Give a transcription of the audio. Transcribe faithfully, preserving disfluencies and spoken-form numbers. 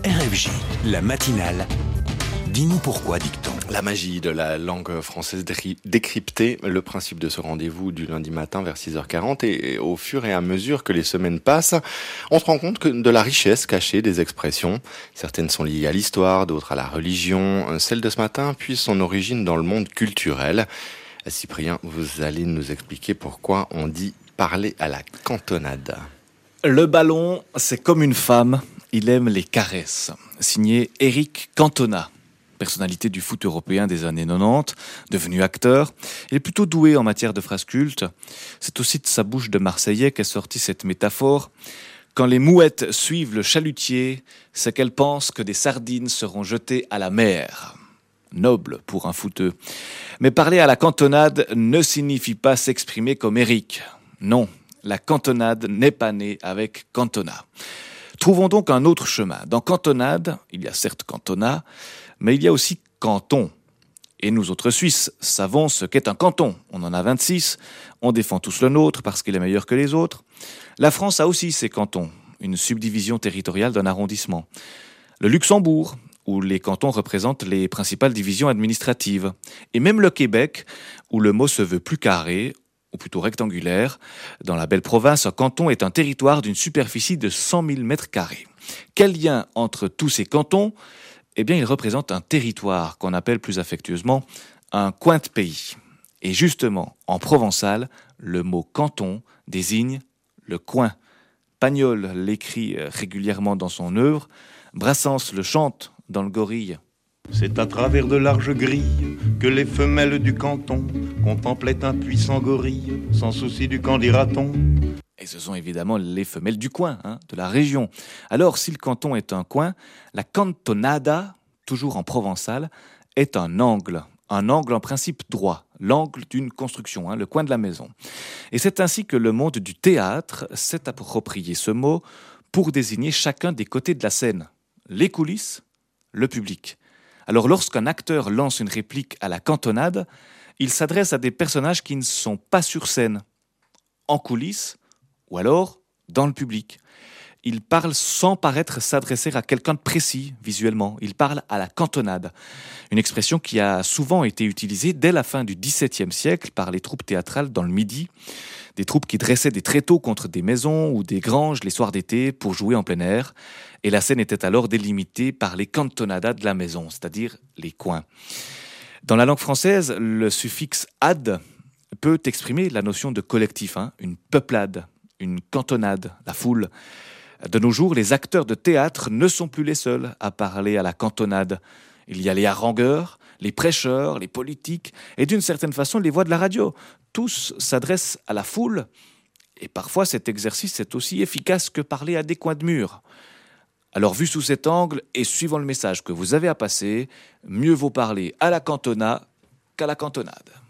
R F J, la matinale. Dis-nous pourquoi, dicton. La magie de la langue française décryptée, le principe de ce rendez-vous du lundi matin vers six heures quarante, et au fur et à mesure que les semaines passent, on se rend compte que de la richesse cachée des expressions. Certaines sont liées à l'histoire, d'autres à la religion. Celle de ce matin puise son origine dans le monde culturel. Cyprien, vous allez nous expliquer pourquoi on dit parler à la cantonade. Le ballon, c'est comme une femme, il aime les caresses. Signé Éric Cantona. Personnalité du foot européen des années quatre-vingt-dix, devenu acteur. Il est plutôt doué en matière de phrases cultes. C'est aussi de sa bouche de Marseillais qu'est sortie cette métaphore. Quand les mouettes suivent le chalutier, c'est qu'elles pensent que des sardines seront jetées à la mer. Noble pour un footeux. Mais parler à la cantonade ne signifie pas s'exprimer comme Éric. Non, la cantonade n'est pas née avec Cantona. Trouvons donc un autre chemin. Dans cantonade, il y a certes cantonat, mais il y a aussi canton. Et nous autres Suisses savons ce qu'est un canton. On en a vingt-six, on défend tous le nôtre parce qu'il est meilleur que les autres. La France a aussi ses cantons, une subdivision territoriale d'un arrondissement. Le Luxembourg, où les cantons représentent les principales divisions administratives. Et même le Québec, où le mot se veut plus carré, ou plutôt rectangulaire. Dans la belle province, un canton est un territoire d'une superficie de cent mille mètres carrés. Quel lien entre tous ces cantons ? Eh bien, il représente un territoire qu'on appelle plus affectueusement un coin de pays. Et justement, en provençal, le mot canton désigne le coin. Pagnol l'écrit régulièrement dans son œuvre, Brassens le chante dans le Gorille. C'est à travers de larges grilles que les femelles du canton contemplaient un puissant gorille, sans souci du qu'en dira-t-on. Et ce sont évidemment les femelles du coin, hein, de la région. Alors, si le canton est un coin, la cantonada, toujours en provençal, est un angle. Un angle en principe droit, l'angle d'une construction, hein, le coin de la maison. Et c'est ainsi que le monde du théâtre s'est approprié ce mot pour désigner chacun des côtés de la scène. Les coulisses, le public. Alors lorsqu'un acteur lance une réplique à la cantonade, il s'adresse à des personnages qui ne sont pas sur scène, en coulisses ou alors dans le public. Il parle sans paraître s'adresser à quelqu'un de précis visuellement. Il parle à la cantonade, une expression qui a souvent été utilisée dès la fin du dix-septième siècle par les troupes théâtrales dans le Midi, des troupes qui dressaient des tréteaux contre des maisons ou des granges les soirs d'été pour jouer en plein air. Et la scène était alors délimitée par les cantonadas de la maison, c'est-à-dire les coins. Dans la langue française, le suffixe « ad » peut exprimer la notion de collectif, hein, une peuplade, une cantonade, la foule. De nos jours, les acteurs de théâtre ne sont plus les seuls à parler à la cantonade. Il y a les harangueurs, les prêcheurs, les politiques et d'une certaine façon les voix de la radio. Tous s'adressent à la foule et parfois cet exercice est aussi efficace que parler à des coins de mur. Alors vu sous cet angle et suivant le message que vous avez à passer, mieux vaut parler à la cantona qu'à la cantonade.